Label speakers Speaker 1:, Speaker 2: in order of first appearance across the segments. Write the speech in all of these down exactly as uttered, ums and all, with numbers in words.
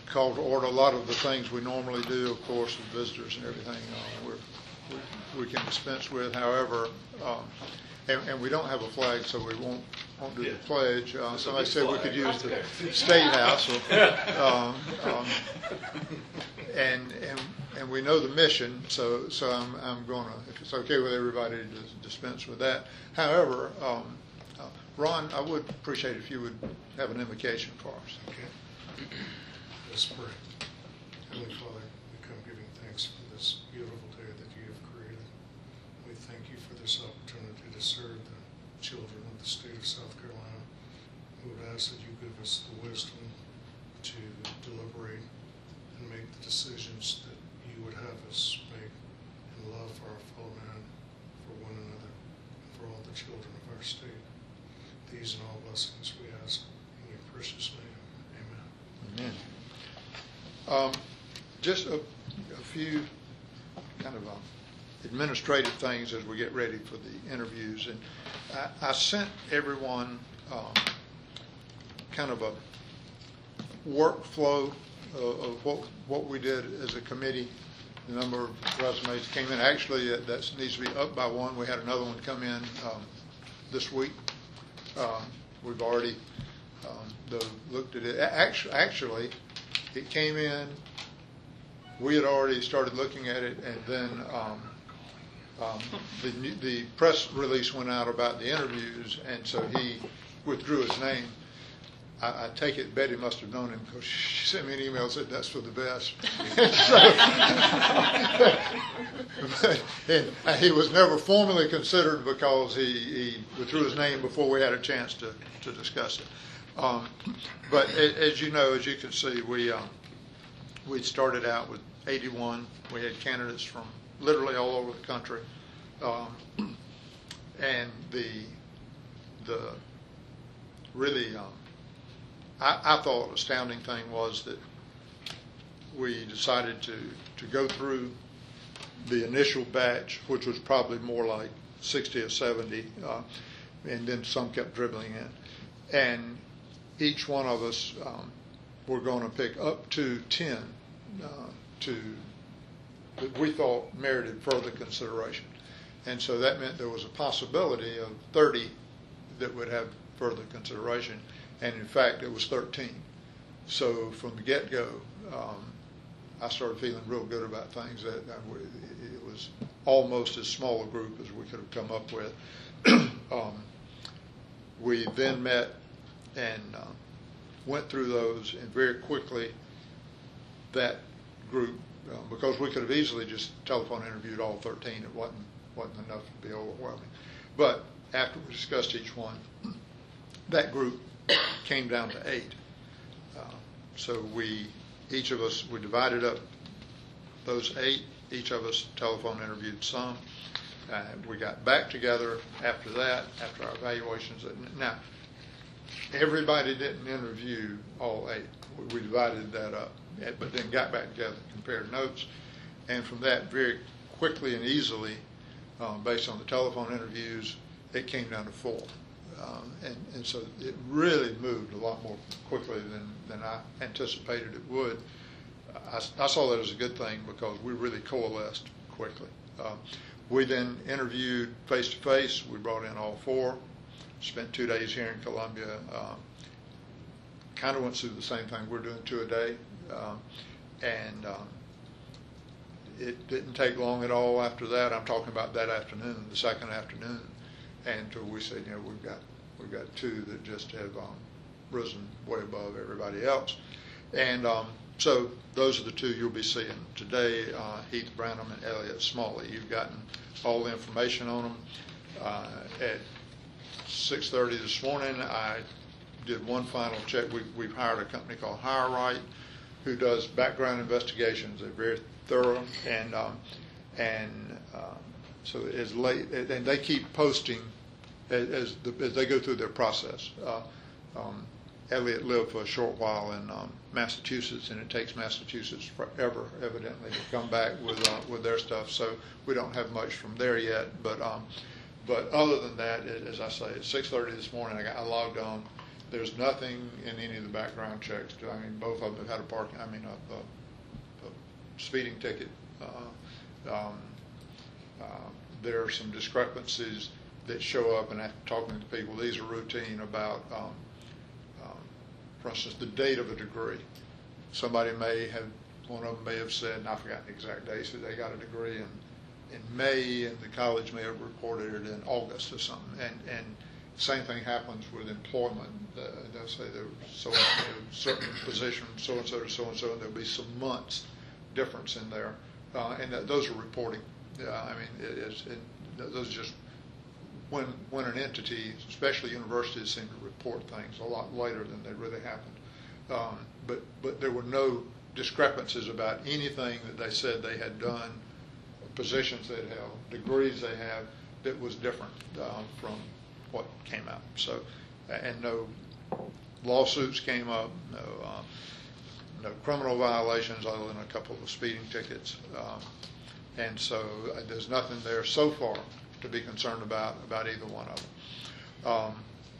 Speaker 1: call to order a lot of the things we normally do, of course, with visitors and everything. Uh, we're, we, we can dispense with. However, um, and, and we don't have a flag, so we won't won't do
Speaker 2: Yeah.
Speaker 1: the pledge. Uh, somebody said we could use the
Speaker 2: Okay.
Speaker 1: State House. um, um, and and and we know the mission, so so I'm I'm going to, if it's okay with everybody, to dispense with that. However, um, uh, Ron, I would appreciate if you would have an invocation for us.
Speaker 3: Okay. Let's pray. Heavenly Father, we come giving thanks for this beautiful day that you have created. We thank you for this opportunity to serve the children of the state of South Carolina. We would ask that you give us the wisdom to deliberate and make the decisions that you would have us make in love for our fellow man, for one another, and for all the children of our state. These and all blessings we ask in your precious name. Amen.
Speaker 1: Amen. Um, just a, a few kind of um, administrative things as we get ready for the interviews. And I, I sent everyone um, kind of a workflow of, of what what we did as a committee. The number of resumes came in. Actually, that that needs to be up by one. We had another one come in um, this week. Um, we've already um, the, looked at it. Actually, actually, it came in. We had already started looking at it, and then um, um, the the press release went out about the interviews, and so he withdrew his name. I, I take it Betty must have known him because she sent me an email and said that's for the best. but, and he was never formally considered because he, he withdrew his name before we had a chance to, to discuss it. Um, but as you know, as you can see, we um, we started out with eighty-one. We had candidates from literally all over the country, um, and the the really um, I, I thought astounding thing was that we decided to to go through the initial batch, which was probably more like sixty or seventy, uh, and then some kept dribbling in, and each one of us um, were going to pick up to ten uh, to that we thought merited further consideration. And so that meant there was a possibility of thirty that would have further consideration. And in fact, it was thirteen. So from the get-go, um, I started feeling real good about things. That it was almost as small a group as we could have come up with. um, we then met and uh, went through those, and very quickly that group, uh, because we could have easily just telephone interviewed all thirteen, it wasn't wasn't enough to be overwhelming. But after we discussed each one, that group came down to eight. Uh, so we, each of us, we divided up those eight. Each of us telephone interviewed some. Uh, we got back together after that, after our evaluations. Now, everybody didn't interview all eight. We divided that up, but then got back together, compared notes, and from that very quickly and easily, um, based on the telephone interviews, it came down to four. Um, and, and so it really moved a lot more quickly than, than I anticipated it would. I, I saw that as a good thing because we really coalesced quickly. Um, we then interviewed face-to-face. We brought in all four, spent two days here in Columbia. Um, kind of went through the same thing. We're doing two a day. Um, and um, it didn't take long at all after that. I'm talking about that afternoon, the second afternoon. And so we said, you know, we've got we've got two that just have um, risen way above everybody else. And um, so those are the two you'll be seeing today, uh, Heath Branham and Elliot Smalley. You've gotten all the information on them. Uh, at six thirty this morning, I did one final check. We, we've hired a company called HireRight who does background investigations. They're very thorough, and um, and um, so as late, and they keep posting as, as, the, as they go through their process. Uh, um, Elliot lived for a short while in um, Massachusetts, and it takes Massachusetts forever, evidently, to come back with uh, with their stuff. So we don't have much from there yet. But um, but other than that, as I say, at six thirty this morning, I, got, I logged on, there's nothing in any of the background checks. I mean, both of them have had a parking, I mean, a, a, a speeding ticket. Uh, um, uh, there are some discrepancies that show up, and after talking to people, these are routine about, um, um, for instance, the date of a degree. Somebody may have, one of them may have said, and I forgot the exact dates, that they got a degree in, in May, and the college may have reported it in August or something. And, and same thing happens with employment. Uh, they'll say there's so certain position, so-and-so to so-and-so, and there'll be some months difference in there. Uh, and that, those are reporting. Uh, I mean, it is, it, those are just when when an entity, especially universities, seem to report things a lot later than they really happened. Um, but but there were no discrepancies about anything that they said they had done, positions they'd held, degrees they have, that was different um, from what came out. So, and no lawsuits came up, no uh, no criminal violations other than a couple of speeding tickets. Um, and so uh, there's nothing there so far to be concerned about, about either one of them. Um,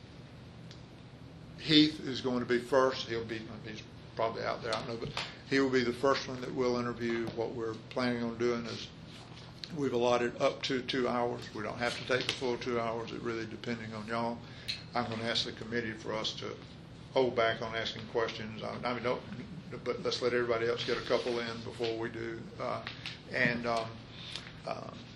Speaker 1: Heath is going to be first. He'll be, he's probably out there, I don't know, but he will be the first one that we'll interview. What we're planning on doing is we've allotted up to two hours. We don't have to take the full two hours. It really depending on y'all. I'm going to ask the committee for us to hold back on asking questions. I, I mean, don't, but let's let everybody else get a couple in before we do. Uh, and um, uh,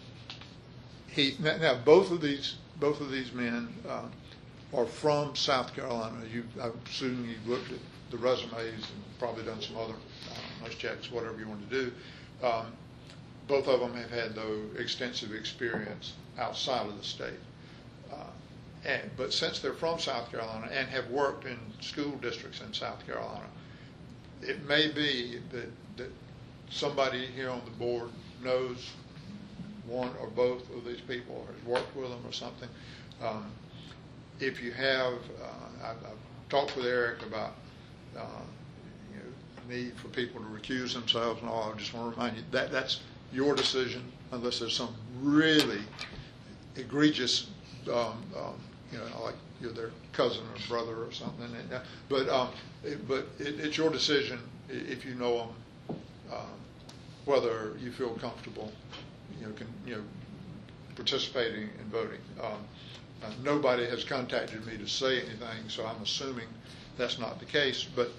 Speaker 1: he now, now both of these both of these men uh, are from South Carolina. You, I assume you've looked at the resumes and probably done some other uh, nice checks, whatever you want to do. Um, both of them have had, though, extensive experience outside of the state. Uh, and, but since they're from South Carolina and have worked in school districts in South Carolina, it may be that, that somebody here on the board knows one or both of these people or has worked with them or something. Um, if you have, uh, I've, I've talked with Eric about uh, you know, need for people to recuse themselves and all. I just want to remind you that that's your decision unless there's some really egregious, um, um, you know, like you're their cousin or brother or something. And, uh, but um, it, but it, it's your decision if you know them, um, whether you feel comfortable, you know, can, you know, participating in voting. Um, uh, nobody has contacted me to say anything, so I'm assuming that's not the case. But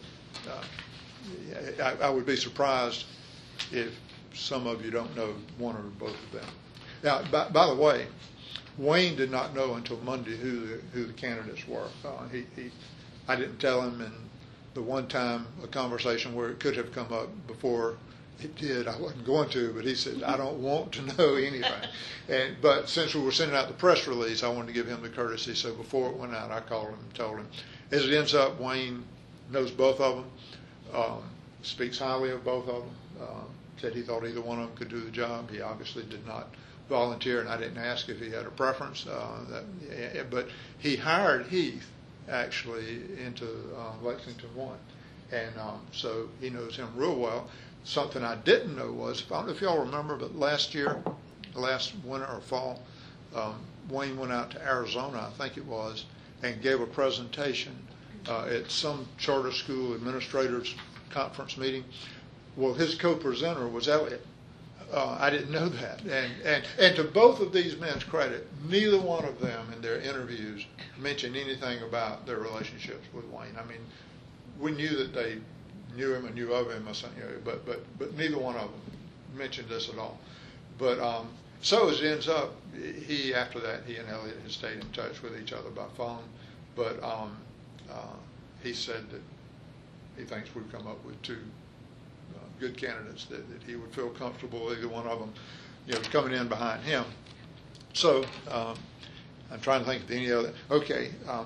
Speaker 1: uh, I, I would be surprised if some of you don't know one or both of them. Now, by, by the way, Wayne did not know until Monday who the, who the candidates were. Uh, he, he, I didn't tell him, and the one time a conversation where it could have come up before it did, I wasn't going to, but he said, I don't want to know anything. And but since we were sending out the press release, I wanted to give him the courtesy. So before it went out, I called him and told him. As it ends up, Wayne knows both of them, um, speaks highly of both of them, um, said he thought either one of them could do the job. He obviously did not volunteer, and I didn't ask if he had a preference. Uh, that, yeah, but he hired Heath, actually, into uh, Lexington one. And um, so he knows him real well. Something I didn't know was, I don't know if y'all remember, but last year, last winter or fall, um, Wayne went out to Arizona, I think it was, and gave a presentation uh, at some charter school administrators conference meeting. Well, his co-presenter was Elliot. Uh, I didn't know that. And, and and to both of these men's credit, neither one of them in their interviews mentioned anything about their relationships with Wayne. I mean, we knew that they knew him and knew of him or something, you know, but but but neither one of them mentioned this at all. But um, so as it ends up, he after that he and Elliot had stayed in touch with each other by phone. But um, uh, he said that he thinks we've come up with two uh, good candidates that, that he would feel comfortable either one of them, you know, coming in behind him. So um, I'm trying to think of any other. Okay, um,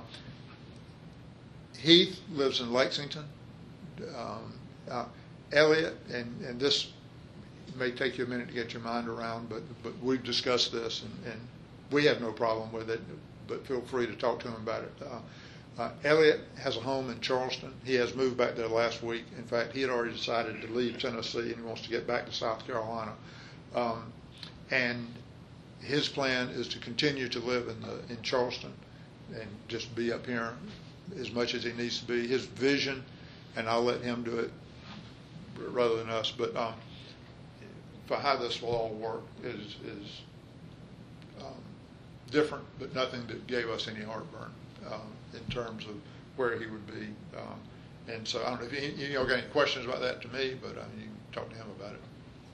Speaker 1: Heath lives in Lexington. Um, uh, Elliot, and, and this may take you a minute to get your mind around, but but we've discussed this, and, and we have no problem with it, but feel free to talk to him about it. Uh, uh, Elliot has a home in Charleston. He has moved back there last week. In fact, he had already decided to leave Tennessee, and he wants to get back to South Carolina. Um, and his plan is to continue to live in the in Charleston and just be up here as much as he needs to be. His vision, and I'll let him do it rather than us, but um, for how this will all work is is um, different, but nothing that gave us any heartburn um, in terms of where he would be. Um, and so I don't know if you, you all got any questions about that to me, but um, you can talk to him about it.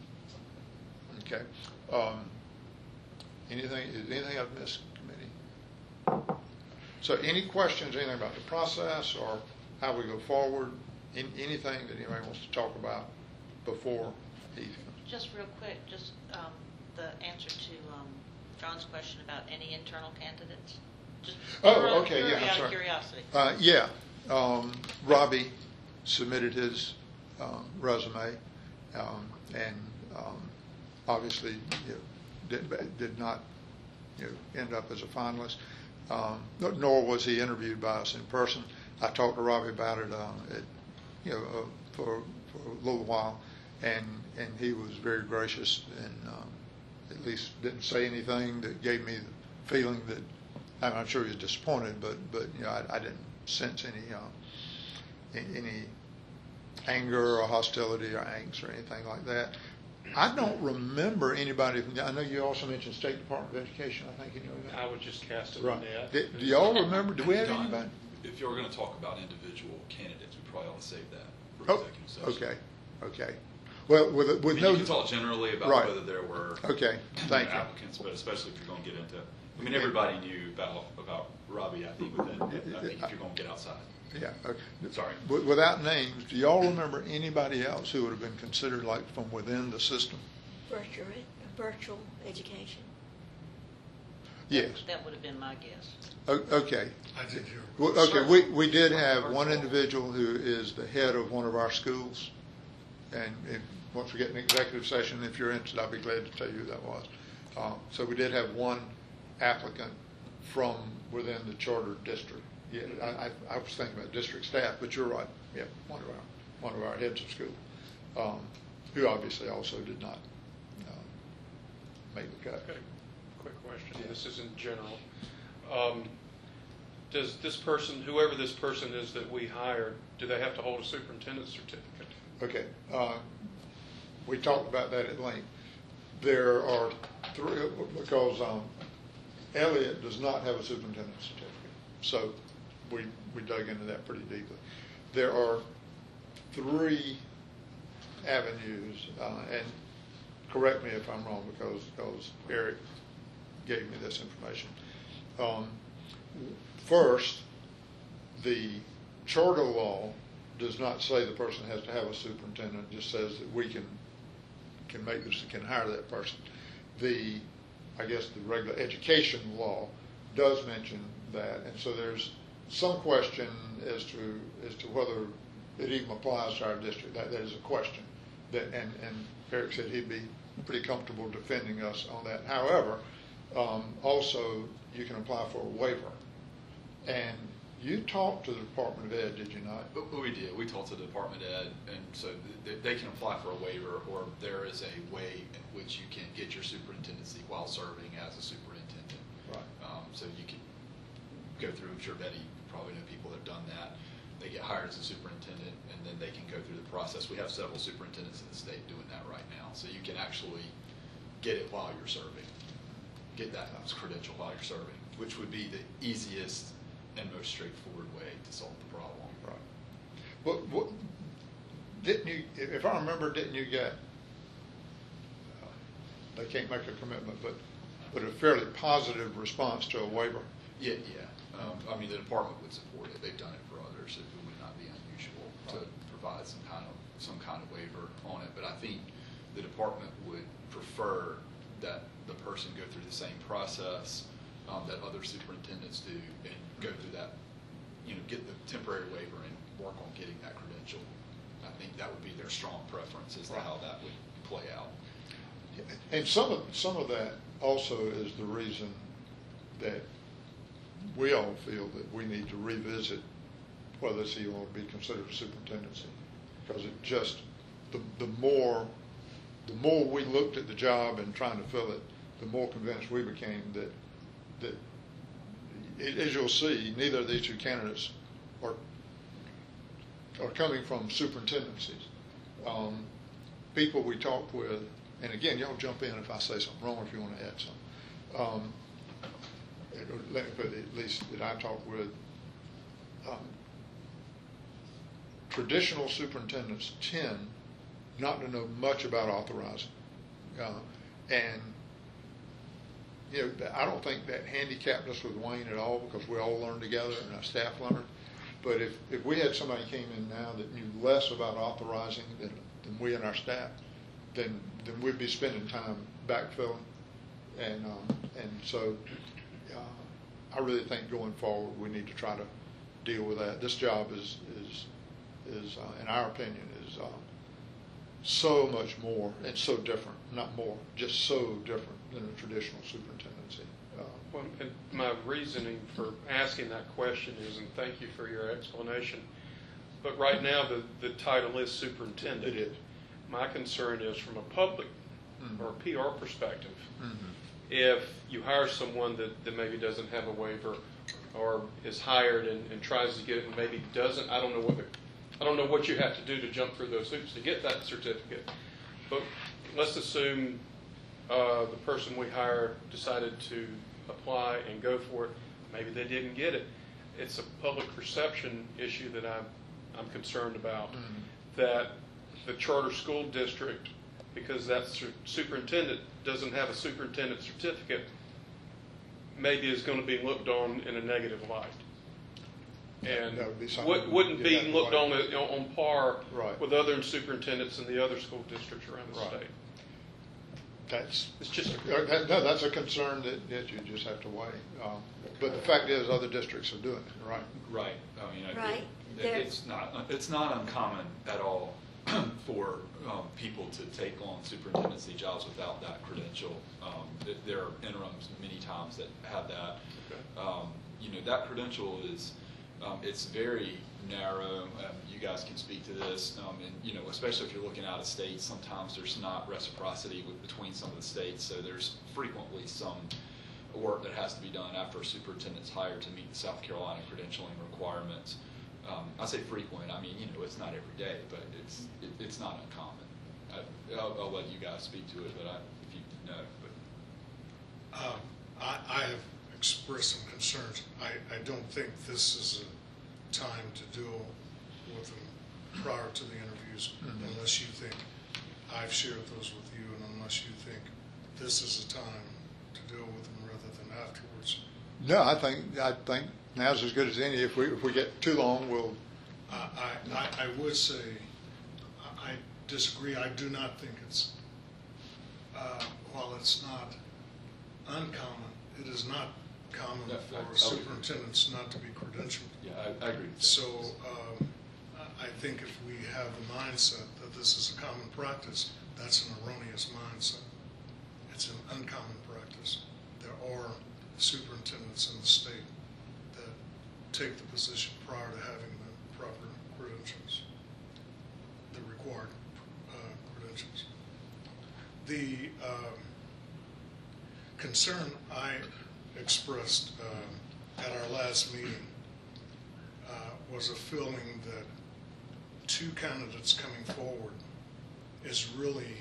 Speaker 1: Okay. Um, anything? Is anything I've missed, committee? So, any questions? Anything about the process or how we go forward? In, anything that anybody wants to talk about before he?
Speaker 2: Just real quick, just um, the answer to um, John's question about any internal candidates. Just
Speaker 1: Oh, okay, yeah,
Speaker 2: purely
Speaker 1: I'm
Speaker 2: out
Speaker 1: sorry.
Speaker 2: of curiosity.
Speaker 1: Uh, yeah, um, Robbie submitted his um, resume, um, and um, obviously you know, did, did not you know, end up as a finalist. Um, nor was he interviewed by us in person. I talked to Robbie about it, um, at, you know, uh, for for a little while, and and he was very gracious, and um, at least didn't say anything that gave me the feeling that. I'm sure he was disappointed, but but you know I, I didn't sense any uh, any anger or hostility or angst or anything like that. I don't remember anybody. From, I know you also mentioned State Department of Education. I think you know that.
Speaker 4: I would just cast it
Speaker 1: Right.
Speaker 4: on that.
Speaker 1: Do, do y'all remember? Do we have
Speaker 5: Don,
Speaker 1: anybody?
Speaker 5: If you're going to talk about individual candidates, we probably ought to save that for
Speaker 1: Oh,
Speaker 5: executive session.
Speaker 1: okay, okay. Well, with
Speaker 5: I
Speaker 1: with
Speaker 5: mean,
Speaker 1: no.
Speaker 5: you can talk generally about
Speaker 1: Right.
Speaker 5: whether there were
Speaker 1: Okay, thank you.
Speaker 5: applicants, but especially if you're going to get into. I mean, everybody knew about about Robbie. I think within, I think if you're going to get outside.
Speaker 1: Yeah. Okay.
Speaker 5: Sorry.
Speaker 1: Wi- Without names, do y'all remember anybody else who would have been considered like from within the system?
Speaker 6: Virtual, virtual education.
Speaker 1: Yes.
Speaker 2: That would have been my guess.
Speaker 1: O- Okay.
Speaker 3: I did hear.
Speaker 1: Well, okay, we, we did have one individual who is the head of one of our schools, and, and once we get an executive session, if you're interested, I'll be glad to tell you who that was. Uh, so we did have one applicant from within the charter district. Yeah, I, I, I was thinking about district staff, but you're right. Yeah, one of our one of our heads of school, um, who obviously also did not uh, make the cut.
Speaker 4: Got a quick question. This is in general. Um, does this person, whoever this person is that we hired, do they have to hold a superintendent's certificate?
Speaker 1: Okay, uh, we talked about that at length. There are three, because um, Elliott does not have a superintendent's certificate, so we, we dug into that pretty deeply. There are three avenues, uh, and correct me if I'm wrong, because, because Eric gave me this information. Um, first, the charter law does not say the person has to have a superintendent, it just says that we can can make this, can hire that person. The, I guess the regular education law does mention that, and so there's some question as to as to whether it even applies to our district. That, that is a question, that, and, and Eric said he'd be pretty comfortable defending us on that. However, um, also you can apply for a waiver, and you talked to the Department of Ed, did you not?
Speaker 5: But we did. We talked to the Department of Ed, and so th- they can apply for a waiver, or there is a way in which you can get your superintendency while serving as a superintendent.
Speaker 1: Right.
Speaker 5: Um, so you can go through, I'm sure Betty, you probably know people that have done that. They get hired as a superintendent, and then they can go through the process. We have several superintendents in the state doing that right now. So you can actually get it while you're serving, get that credential while you're serving, which would be the easiest and most straightforward way to solve the problem.
Speaker 1: Right. But what, didn't you, if I remember, didn't you get, uh, they can't make a commitment, but, but a fairly positive response to a waiver?
Speaker 5: Yeah, yeah. Um, I mean, the department would support it. They've done it for others. It would not be unusual to provide some kind of, some kind of waiver on it. But I think the department would prefer that the person go through the same process um, that other superintendents do and go through that, you know, get the temporary waiver and work on getting that credential. I think that would be their strong preference as to how that would play out.
Speaker 1: And some of, some of that also is the reason that we all feel that we need to revisit whether it's even ought to be considered a superintendency. Because it just, the, the more, the more we looked at the job and trying to fill it, the more convinced we became that, that as you'll see, neither of these two candidates are, are coming from superintendencies. Um, people we talk with, and again, y'all jump in if I say something wrong, if you want to add something. Um, let me put it, at least that I talk with, um, traditional superintendents tend not to know much about authorizing. Uh, and, you know, I don't think that handicapped us with Wayne at all, because we all learned together and our staff learned. But if, if we had somebody came in now that knew less about authorizing than, than we and our staff, then, then we'd be spending time backfilling. And, um, and so uh, I really think going forward, we need to try to deal with that. This job is, is, is uh, in our opinion, is uh, so much more and so different, not more, just so different than a traditional superintendency. Uh,
Speaker 4: Well, and my reasoning for asking that question is, and thank you for your explanation, but right now the, the title is superintendent.
Speaker 1: It is.
Speaker 4: My concern is from a public
Speaker 1: Mhm.
Speaker 4: or P R perspective,
Speaker 1: Mhm.
Speaker 4: if you hire someone that, that maybe doesn't have a waiver or is hired and, and tries to get it and maybe doesn't, I don't know what the, I don't know what you have to do to jump through those hoops to get that certificate. But let's assume uh, the person we hire decided to apply and go for it. Maybe they didn't get it. It's a public perception issue that I'm, I'm concerned about.
Speaker 1: Mhm.
Speaker 4: That the charter school district, because that su- superintendent doesn't have a superintendent certificate, maybe is going to be looked on in a negative light. And
Speaker 1: That would be something
Speaker 4: would- wouldn't
Speaker 1: you'd
Speaker 4: be
Speaker 1: have to
Speaker 4: looked
Speaker 1: weigh.
Speaker 4: on, a- you know, on par
Speaker 1: Right.
Speaker 4: with other superintendents in the other school districts around the
Speaker 1: Right.
Speaker 4: state.
Speaker 1: That's,
Speaker 4: It's just,
Speaker 1: uh, that- no, that's a concern that, that you just have to weigh. Um, But the fact is, other districts are doing it, right?
Speaker 5: Right. I mean, I-
Speaker 6: Right.
Speaker 5: it-
Speaker 6: There-
Speaker 5: it's not, it's not uncommon at all for um, people to take on superintendency jobs without that credential. Um, th- There are interims many times that have that.
Speaker 4: Okay.
Speaker 5: Um, You know, that credential is, um, it's very narrow. Um, You guys can speak to this. Um, And, you know, especially if you're looking out of state, sometimes there's not reciprocity with- between some of the states. So there's frequently some work that has to be done after a superintendent's hired to meet the South Carolina credentialing requirements. Um, I say frequent, I mean, you know, it's not every day, but it's, it, it's not uncommon. I, I'll, I'll let you guys speak to it, but I, if you know, but.
Speaker 3: Um, I, I have expressed some concerns. I, I don't think this is a time to deal with them prior to the interviews,
Speaker 1: Mhm.
Speaker 3: unless you think, I've shared those with you, and unless you think this is a time to deal with them rather than afterwards.
Speaker 1: No, I think, I think now's as good as any. If we, if we get too long, we'll,
Speaker 3: I, I, I- I would say, I I disagree. I do not think it's, uh, while it's not uncommon, it is not common
Speaker 5: No, I-
Speaker 3: for
Speaker 5: I'll-
Speaker 3: superintendents not to be credentialed.
Speaker 5: Yeah, I, I agree with that.
Speaker 3: So um, I I think if we have the mindset that this is a common practice, that's an erroneous mindset. It's an uncommon practice. There are superintendents in the state that take the position prior to having the proper credentials, the required uh, credentials. The um, concern I expressed uh, at our last meeting uh, was a feeling that two candidates coming forward is really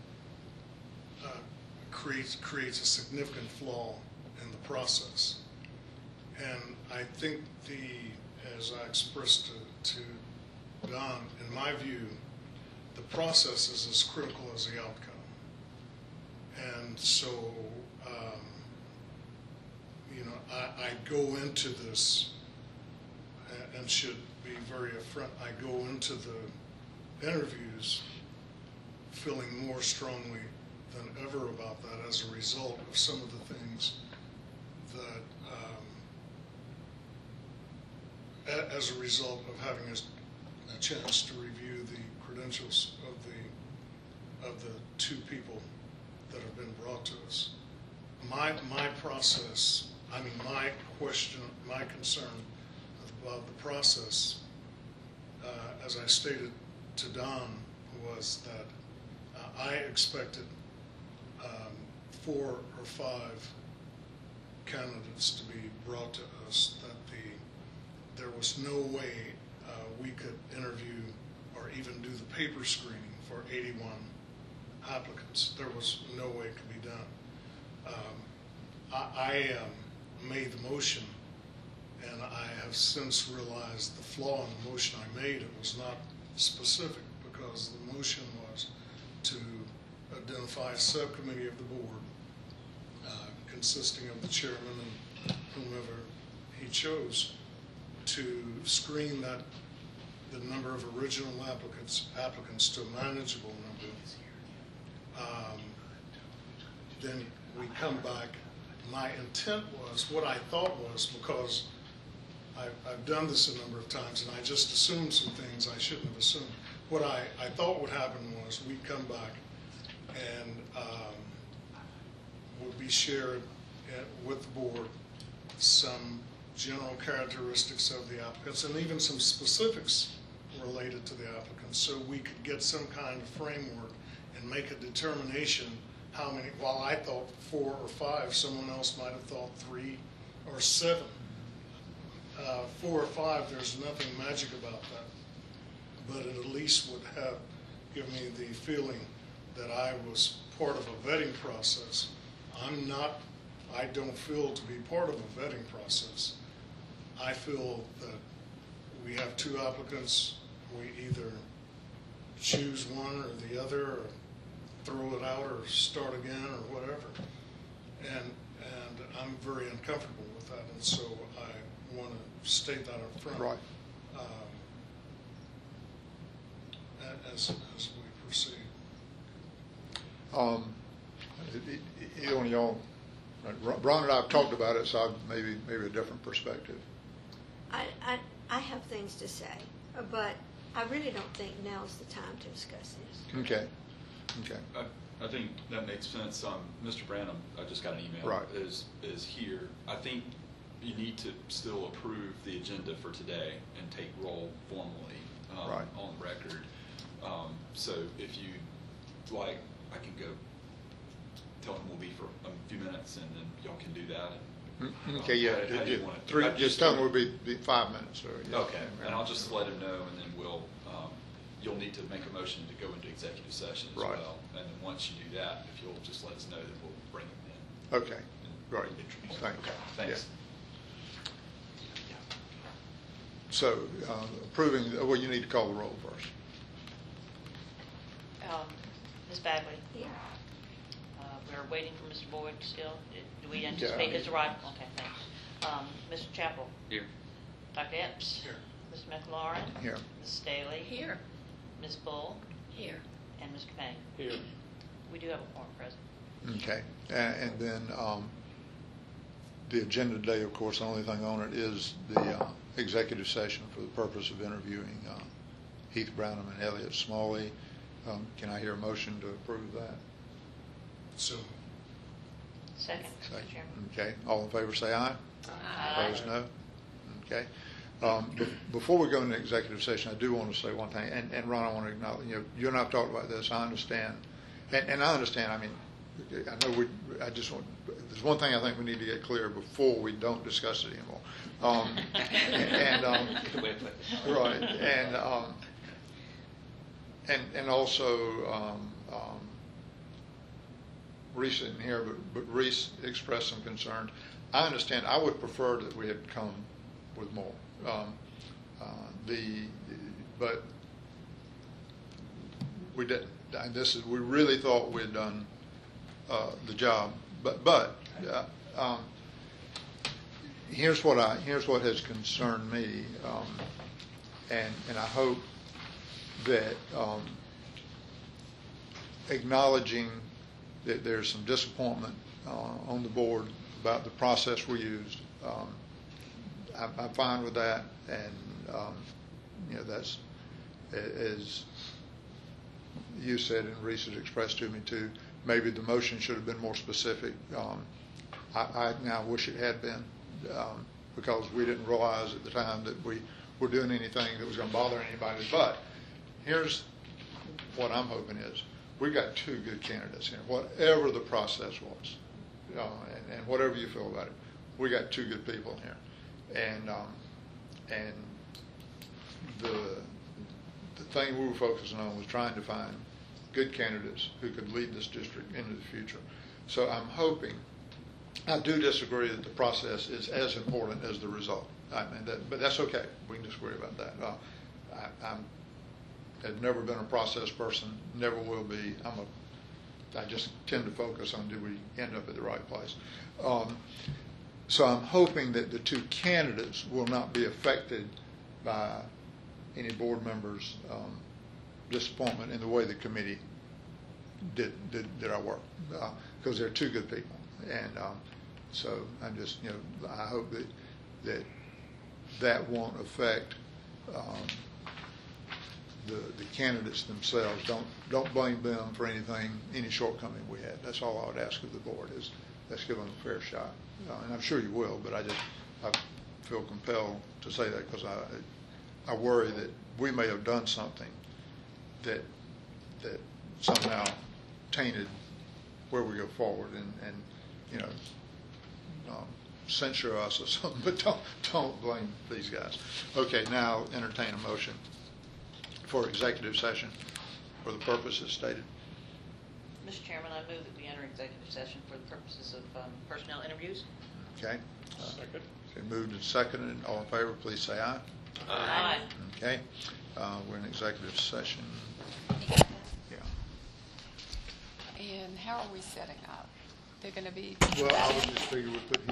Speaker 3: uh, creates creates a significant flaw in the process. And I think the, as I expressed to, to Don, in my view, the process is as critical as the outcome. And so, um, you know, I, I go into this a- and should be very upfront. I go into the interviews feeling more strongly than ever about that as a result of some of the things that, um, a- as a result of having a, a chance to review the credentials of the of the two people that have been brought to us. My my process, I mean my question, my concern about the process, uh, as I stated to Don, was that uh, I expected um, four or five candidates to be brought to us, that the there was no way uh, we could interview or even do the paper screening for eighty-one applicants. There was no way it could be done. Um, I, I um, made the motion, and I have since realized the flaw in the motion I made. It was not specific, because the motion was to identify a subcommittee of the board uh, consisting of the chairman and whomever he chose to screen that the number of original applicants applicants to a manageable number. Um, then we come back. My intent was, what I thought was, because I've, I've done this a number of times and I just assumed some things I shouldn't have assumed. What I, I thought would happen was we'd come back and um, would be shared at, with the board some general characteristics of the applicants and even some specifics related to the applicants, so we could get some kind of framework and make a determination how many. While I thought four or five, someone else might have thought three or seven. Uh, four or five, there's nothing magic about that, but it at least would have given me the feeling that I was part of a vetting process. I'm not, I don't feel to be part of a vetting process. I feel that we have two applicants, we either choose one or the other, or throw it out or start again or whatever. And, and I'm very uncomfortable with that, and so I want to state that up front.
Speaker 1: Right.
Speaker 3: Um, as, as we proceed.
Speaker 1: Um, e- e- Either one of y'all, Ron and I have talked about it, so I've maybe, maybe a different perspective.
Speaker 6: I, I, I have things to say, but I really don't think now's the time to discuss this.
Speaker 1: Okay, okay.
Speaker 5: I, I think that makes sense. Um, Mister Branham, I just got an email,
Speaker 1: Right.
Speaker 5: is, is here. I think you need to still approve the agenda for today and take roll formally um,
Speaker 1: Right.
Speaker 5: on the record. Um, so if you like, I can go tell him we'll be for a few minutes, and then y'all can do that. And,
Speaker 1: Mm, Okay, yeah,
Speaker 5: how- how
Speaker 1: ju-
Speaker 5: do you
Speaker 1: ju-
Speaker 5: want it?
Speaker 1: three,
Speaker 5: I
Speaker 1: just tell them we'll be, be five minutes, or. yeah.
Speaker 5: Okay, and I'll just let him know, and then we'll, um, you'll need to make a motion to go into executive session as
Speaker 1: Right.
Speaker 5: well. And then once you do that, if you'll just let us know, then we'll bring him in.
Speaker 1: Okay, right,
Speaker 5: Introduce him.
Speaker 1: thanks.
Speaker 5: Okay, thanks.
Speaker 1: Yeah. So, uh, approving, well, you need to call the roll first.
Speaker 2: Um, Miz Bagley,
Speaker 6: Yeah.
Speaker 2: uh, we're waiting for Mister Boyd still. Do we
Speaker 1: Yeah, I
Speaker 2: anticipate
Speaker 1: mean-
Speaker 2: his arrival? Okay, thanks. Um, Mister Chappell?
Speaker 5: Here.
Speaker 2: Doctor Epps?
Speaker 3: Here.
Speaker 2: Mister McLaurin?
Speaker 1: Here.
Speaker 2: Miz Staley?
Speaker 6: Here.
Speaker 2: Miz Bull?
Speaker 6: Here.
Speaker 2: And Mister Payne?
Speaker 4: Here.
Speaker 2: We do have a quorum present.
Speaker 1: Okay, A- and then um, the agenda today, of course, the only thing on it is the uh, executive session for the purpose of interviewing uh, Heath Brownham and Elliot Smalley. Um, Can I hear a motion to approve that?
Speaker 3: So,
Speaker 2: Second, Mister Chairman.
Speaker 1: Okay, all in favor say aye.
Speaker 2: Aye.
Speaker 1: Opposed, no? Okay. Um, be- Before we go into executive session, I do want to say one thing, and, and Ron, I want to acknowledge, you know, you and I have talked about this, I understand, and, and I understand, I mean, I know we, I just want, there's one thing I think we need to get clear before we don't discuss it anymore. Um, And, um, right, and, um, and, and also, um, um, Reese isn't here, but, but Reese expressed some concern. I understand, I would prefer that we had come with more. Um, uh, the, but we didn't. And this is, we really thought we'd done uh, the job. But, but uh, um, here's what I, here's what has concerned me, um, and, and I hope that um, acknowledging that there's some disappointment uh, on the board about the process we used. Um, I'm, I'm fine with that, and um, you know, that's as you said, and Reese has expressed to me too. Maybe the motion should have been more specific. Um, I, I now wish it had been, um, because we didn't realize at the time that we were doing anything that was going to bother anybody. But here's what I'm hoping is, we've got two good candidates here. Whatever the process was, uh, and, and whatever you feel about it, we got two good people here, and um, and the, the thing we were focusing on was trying to find good candidates who could lead this district into the future. So I'm hoping, I do disagree that the process is as important as the result. I mean, that, but that's okay. We can disagree about that. Uh, I, I'm, have never been a process person, never will be. I'm a, I just tend to focus on, do we end up at the right place? Um, so I'm hoping that the two candidates will not be affected by any board members' um, disappointment in the way the committee did did, did our work, because uh, they're two good people, and um, so I'm just, you know, I hope that that that won't affect um, the the candidates themselves. Don't don't blame them for anything, any shortcoming we had. That's all I would ask of the board, is let's give them a fair shot, uh, and I'm sure you will. But I just I feel compelled to say that because I I worry that we may have done something that that somehow tainted where we go forward, and, and you know, um, censure us or something, but don't don't blame these guys. Okay, now entertain a motion for executive session for the purposes stated.
Speaker 2: Mister Chairman, I move that we enter executive session for the purposes of um, personnel interviews.
Speaker 1: Okay. Uh,
Speaker 4: Second.
Speaker 1: okay, moved and seconded. All in favor, please say aye.
Speaker 2: Aye.
Speaker 1: Okay. Uh, we're in executive session. Yeah.
Speaker 7: And how are we setting up? They're going to be.
Speaker 1: Well, I would just figure we put